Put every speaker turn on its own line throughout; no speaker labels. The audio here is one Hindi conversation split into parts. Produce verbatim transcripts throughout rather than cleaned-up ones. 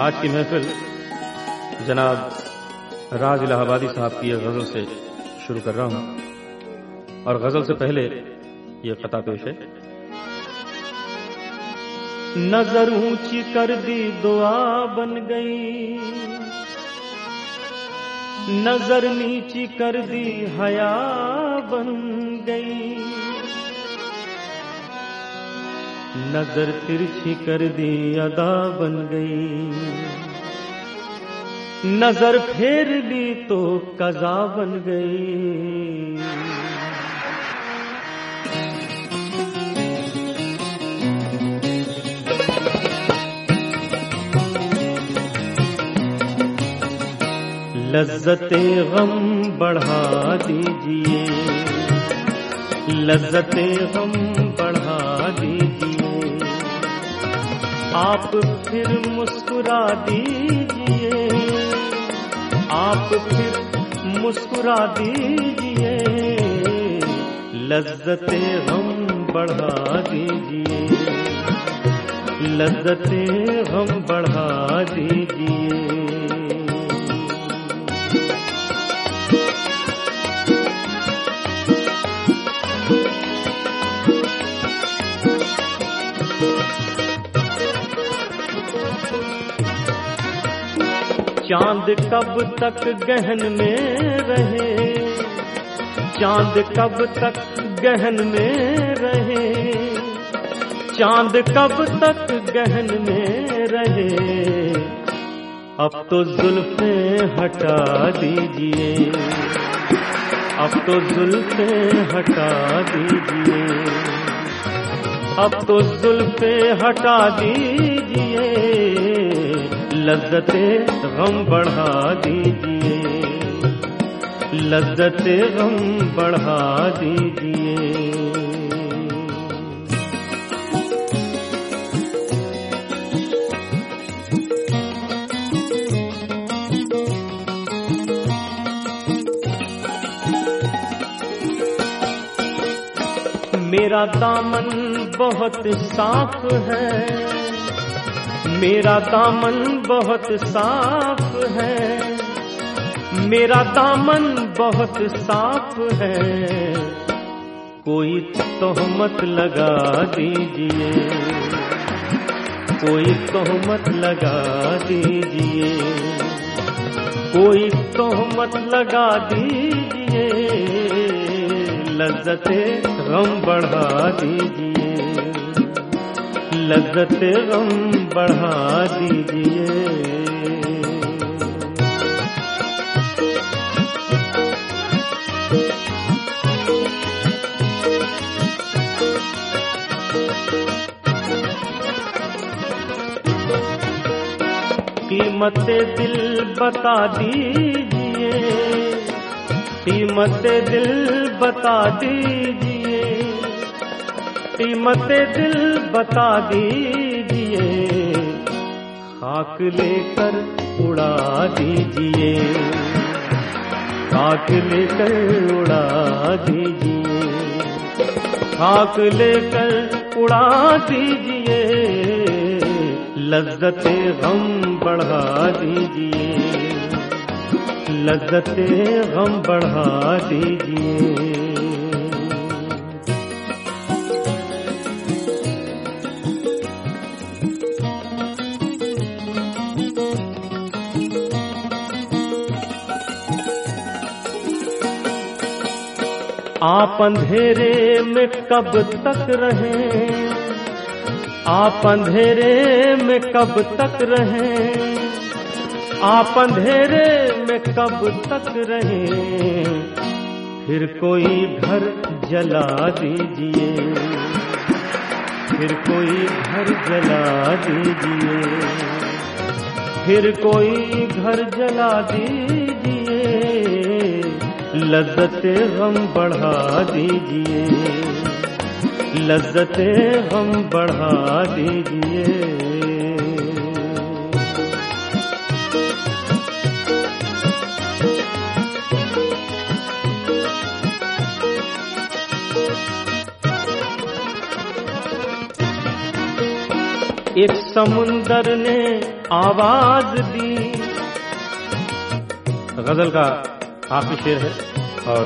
आज की महफिल जनाब राज इलाहाबादी साहब की एक गजल से शुरू कर रहा हूं और गजल से पहले ये खता पेश है। नजर ऊंची कर दी दुआ बन गई, नजर नीची कर दी हया बन गई, नजर तिरछी कर दी अदा बन गई, नजर फेर ली तो कज़ा बन गई। लज्जते गम बढ़ा दीजिए, लज्जते गम बढ़ा दीजिए, आप फिर मुस्कुरा दीजिए, आप फिर मुस्कुरा दीजिए, लज्जते गम बढ़ा दीजिए, लज्जते गम बढ़ा दीजिए। चांद कब तक गहन में रहे, चांद कब तक गहन में रहे, चांद कब तक गहन में रहे, अब तो जुल्फे हटा दीजिए, अब तो जुल्फे हटा दीजिए, अब तो जुल्फे हटा दीजिए, लज्जते गम बढ़ा दीजिए, लज्जते गम बढ़ा दीजिए। मेरा दामन बहुत साफ है, मेरा दामन बहुत साफ है, मेरा दामन बहुत साफ है, कोई तोहमत लगा दीजिए, कोई तोहमत लगा दीजिए, कोई तोहमत लगा दीजिए, लज्जते गम बढ़ा दीजिए, लज्जते गम बढ़ा दीजिए। कीमते दिल बता दीजिए, कीमते दिल बता दीजिए, कीमते दिल बता दीजिए, खाक लेकर उड़ा दीजिए, खाक लेकर उड़ा दीजिए, खाक लेकर उड़ा दीजिए, लज्जते गम बढ़ा दीजिए, लज्जते गम बढ़ा दीजिए। आप अंधेरे में कब तक रहें, आप अंधेरे में कब तक रहें, आप अंधेरे में कब तक रहें, फिर कोई घर जला दीजिए, फिर कोई घर जला दीजिए, फिर कोई घर जला दीजिए, लज्जते गम बढ़ा दीजिए, लज्जते गम बढ़ा दीजिए। एक समुंदर ने आवाज दी। गजल का आखिरी शेर है और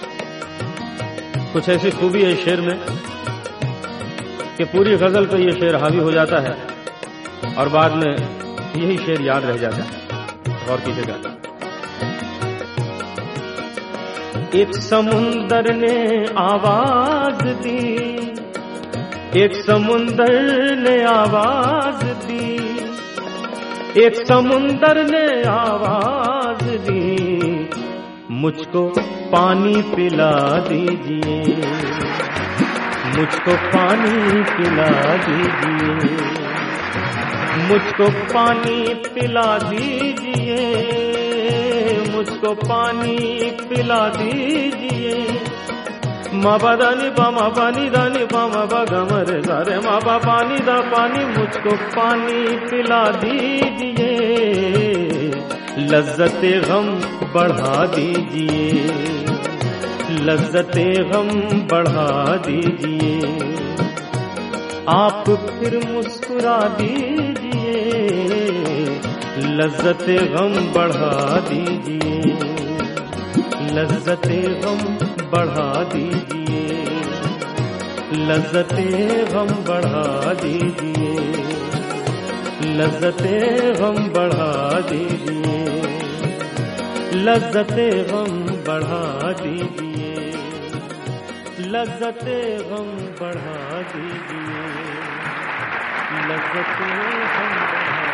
कुछ ऐसी खूबी है शेर में कि पूरी गजल पे ये शेर हावी हो जाता है और बाद में यही शेर याद रह जाता है। गौर कीजिएगा। एक समुंदर ने आवाज दी, एक समुंदर ने आवाज दी, एक समुंदर ने आवाज दी, मुझको पानी पिला दीजिए, मुझको पानी पिला दीजिए, मुझको पानी पिला दीजिए, मुझको पानी पिला दीजिए। मा बा दा नि पा मा पा नि दा नि पा मा बा गा मा रे गा रे मा पा पानी दा पानी, मुझको पानी पिला दीजिए, लज्जते गम बढ़ा दीजिए, लज्जते गम बढ़ा दीजिए। आप फिर मुस्कुरा दीजिए, लज्जते गम बढ़ा दीजिए, लज्जते गम बढ़ा दीजिए, लज्जते गम बढ़ा दीजिए, लज्जते गम बढ़ा दीजिए, लज्जते गम बढ़ा दीजिए, लज्जते गम बढ़ा दीजिए, लज्जते गम बढ़ा